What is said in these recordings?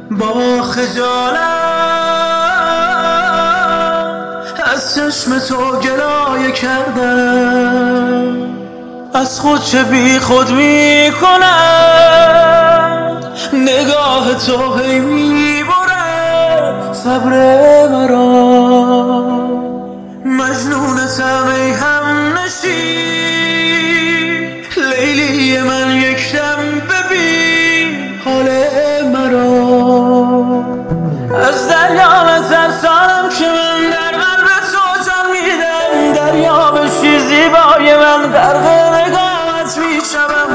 با خجالت از چشم تو گلایه کردم، از خود چه بی خود می کند نگاه تو، هی می برد صبر مرا. مجنونتم ای هم نشین، لیلی من یک دم ببین حال مرا. از دریا نترسانم که من در قلب تو جان میدم، دریا بشی زیبای من غرق نگاهت میشوم.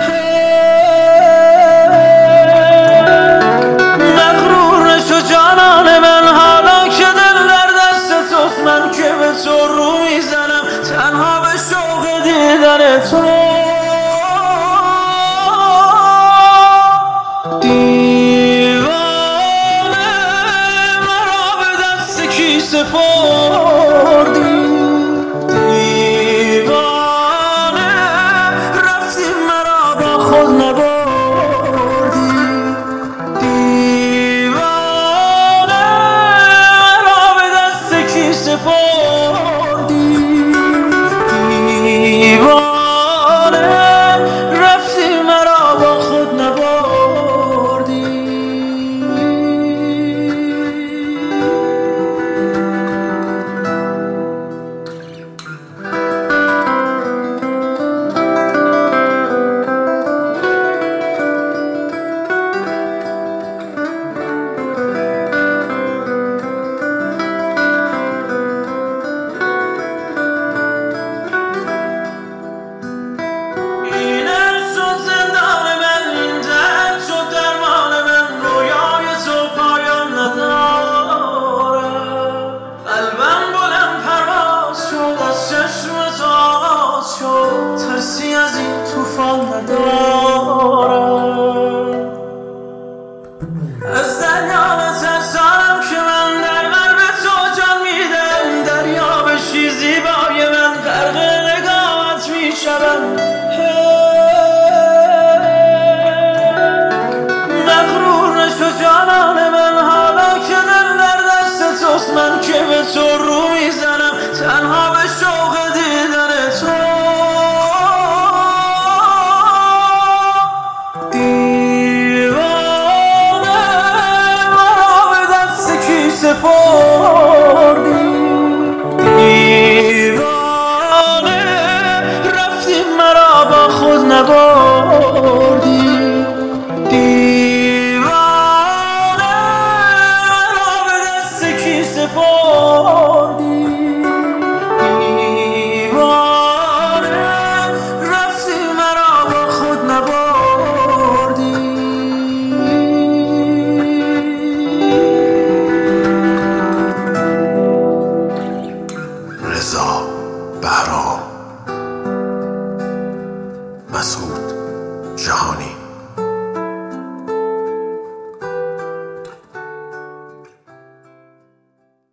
مغرور نشو جانان من، حالا که دل در دست توست، من که به تو رو میزنم تنها به شوق دیدن تو. دیوانه مرا به دست کی سپردی، دیوانه رفتی مرا با خود نبردی. دیوانه مرا به دست کی سپردی، دیوانه رفتی مرا با خود نبردی. ترسی از این طوفان ندارم، از دریا نترسانم که من در قلب تو جان میدم، دریا بشی زیبای من غرق نگاهت میشوم. مغرور نشو جانان من، حالا که دل در دست توست، من که به تو رو میزنم تنها به شوق دیدن تو. دیوانه مرا به دست کی سپردی،